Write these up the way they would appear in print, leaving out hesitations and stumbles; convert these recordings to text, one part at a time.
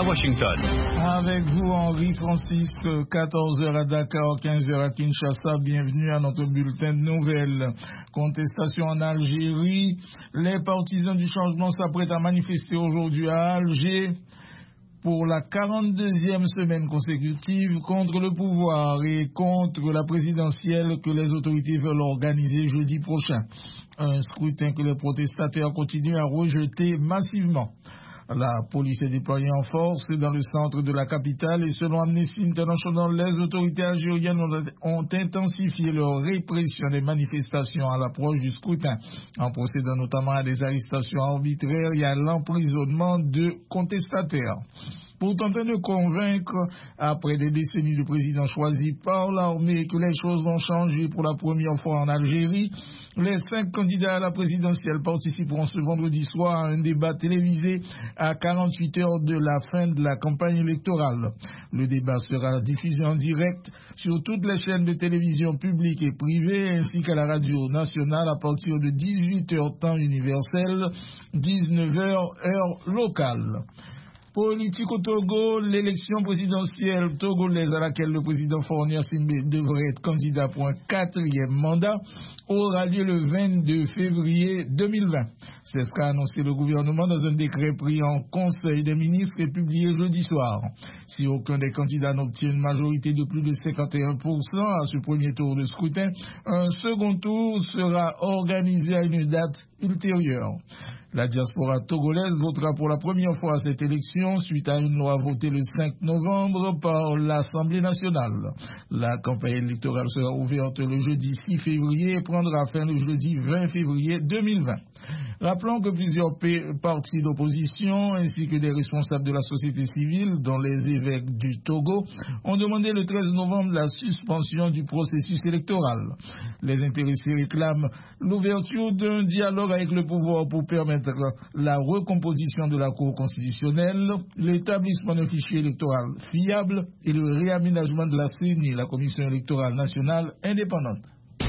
Washington. Avec vous, Henri Francis, 14h à Dakar, 15h à Kinshasa. Bienvenue à notre bulletin de nouvelles. Contestation en Algérie. Les partisans du changement s'apprêtent à manifester aujourd'hui à Alger pour la 42e semaine consécutive contre le pouvoir et contre la présidentielle que les autorités veulent organiser jeudi prochain. Un scrutin que les protestataires continuent à rejeter massivement. La police est déployée en force dans le centre de la capitale et selon Amnesty International, les autorités algériennes ont intensifié leur répression des manifestations à l'approche du scrutin, en procédant notamment à des arrestations arbitraires et à l'emprisonnement de contestataires. Pour tenter de convaincre, après des décennies de présidents choisis par l'armée, que les choses vont changer pour la première fois en Algérie, les 5 candidats à la présidentielle participeront ce vendredi soir à un débat télévisé à 48 heures de la fin de la campagne électorale. Le débat sera diffusé en direct sur toutes les chaînes de télévision publiques et privées ainsi qu'à la radio nationale à partir de 18h temps universel, 19h heure locale. Politique au Togo, l'élection présidentielle togolaise à laquelle le président Faure Gnassingbé devrait être candidat pour un 4e mandat aura lieu le 22 février 2020. C'est ce qu'a annoncé le gouvernement dans un décret pris en Conseil des ministres et publié jeudi soir. Si aucun des candidats n'obtient une majorité de plus de 51% à ce premier tour de scrutin, un second tour sera organisé à une date ultérieure. La diaspora togolaise votera pour la première fois à cette élection suite à une loi votée le 5 novembre par l'Assemblée nationale. La campagne électorale sera ouverte le jeudi 6 février et prendra fin le jeudi 20 février 2020. Rappelons que plusieurs partis d'opposition ainsi que des responsables de la société civile, dont les évêques du Togo, ont demandé le 13 novembre la suspension du processus électoral. Les intéressés réclament l'ouverture d'un dialogue avec le pouvoir pour permettre la recomposition de la Cour constitutionnelle, l'établissement d'un fichier électoral fiable et le réaménagement de la CENI, la Commission électorale nationale indépendante.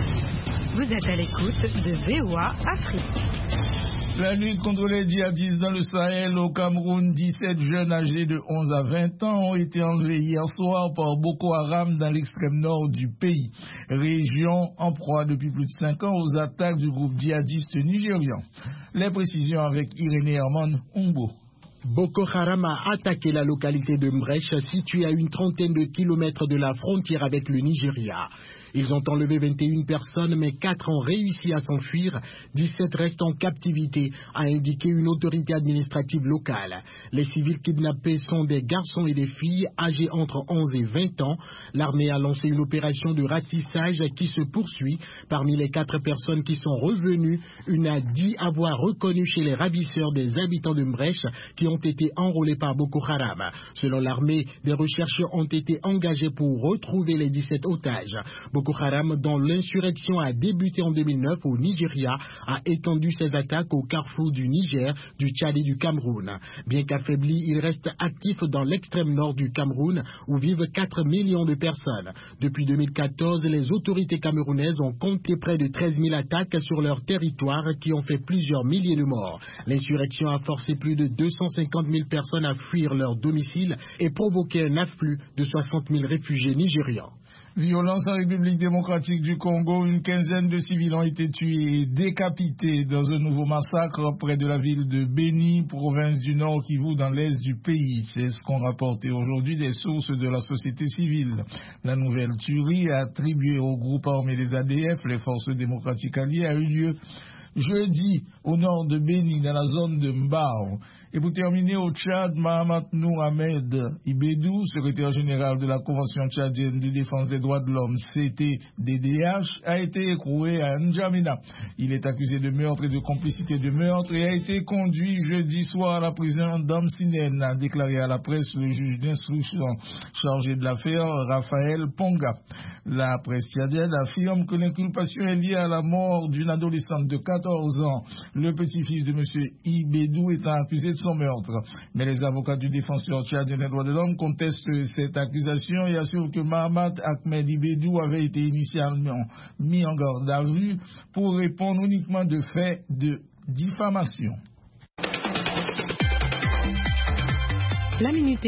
Vous êtes à l'écoute de VOA Afrique. La lutte contre les djihadistes dans le Sahel au Cameroun, 17 jeunes âgés de 11 à 20 ans ont été enlevés hier soir par Boko Haram dans l'extrême nord du pays, région en proie depuis plus de 5 ans aux attaques du groupe djihadiste nigérian. Les précisions avec Irénée Herman Umbo. Boko Haram a attaqué la localité de Mbrech, située à une trentaine de kilomètres de la frontière avec le Nigeria. Ils ont enlevé 21 personnes, mais 4 ont réussi à s'enfuir. 17 restent en captivité, a indiqué une autorité administrative locale. Les civils kidnappés sont des garçons et des filles âgés entre 11 et 20 ans. L'armée a lancé une opération de ratissage qui se poursuit. Parmi les 4 personnes qui sont revenues, une a dit avoir reconnu chez les ravisseurs des habitants de Mbrech qui ont été enrôlés par Boko Haram. Selon l'armée, des recherches ont été engagées pour retrouver les 17 otages. Boko Haram, dont l'insurrection a débuté en 2009 au Nigeria, a étendu ses attaques au carrefour du Niger, du Tchad et du Cameroun. Bien qu'affaibli, il reste actif dans l'extrême nord du Cameroun, où vivent 4 millions de personnes. Depuis 2014, les autorités camerounaises ont compté près de 13 000 attaques sur leur territoire qui ont fait plusieurs milliers de morts. L'insurrection a forcé plus de 250 000 personnes à fuir leur domicile et provoqué un afflux de 60 000 réfugiés nigérians. Violence en République démocratique du Congo, une quinzaine de civils ont été tués et décapités dans un nouveau massacre près de la ville de Beni, province du Nord Kivu, dans l'est du pays. C'est ce qu'ont rapporté aujourd'hui des sources de la société civile. La nouvelle tuerie attribuée au groupe armé des ADF, les forces démocratiques alliées, a eu lieu jeudi au nord de Beni, dans la zone de Mbao. Et pour terminer, au Tchad, Mahamat Nour Ahmed Ibedou, secrétaire général de la Convention tchadienne de défense des droits de l'homme, CTDDH, a été écroué à N'Djamena. Il est accusé de meurtre et de complicité de meurtre et a été conduit jeudi soir à la prison d'Amsinen, a déclaré à la presse le juge d'instruction chargé de l'affaire, Raphaël Ponga. La presse tchadienne affirme que l'inculpation est liée à la mort d'une adolescente de 14 ans. Le petit-fils de M. Ibedou étant accusé de son meurtre. Mais les avocats du défenseur tchadien des droits de l'homme contestent cette accusation et assurent que Mahamat Ahmed Ibedou avait été initialement mis en garde à vue pour répondre uniquement de faits de diffamation. La minute